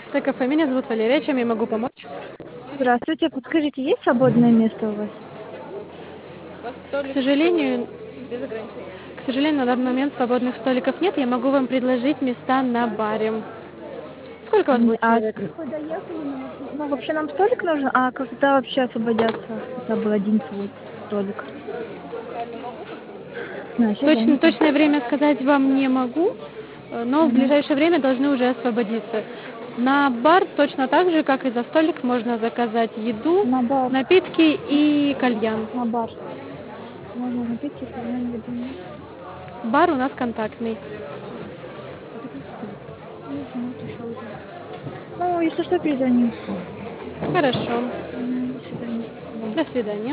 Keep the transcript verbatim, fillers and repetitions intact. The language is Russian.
Так, кафе. Меня зовут Валерия. Чем я могу помочь? Здравствуйте, подскажите, есть свободное место у вас? К сожалению, к сожалению, на данный момент свободных столиков нет. Я могу вам предложить места на баре. Сколько у вас М, будет А человек? куда ехали? Ну, вообще ну, вообще нам столик нужен, а когда вообще освободятся хотя бы один свой столик? Да, все Точно, заняты. точное время сказать вам не могу, э, но в Мгм. ближайшее время должны уже освободиться. На бар точно так же, как и за столик, можно заказать еду, На бар, напитки и кальян. на бар. Можно напитки, кальян, еду, нет? Бар у нас контактный. Ну, вот еще один. Ну, если что, перезвоним. Хорошо. Мгм, до свидания. До свидания.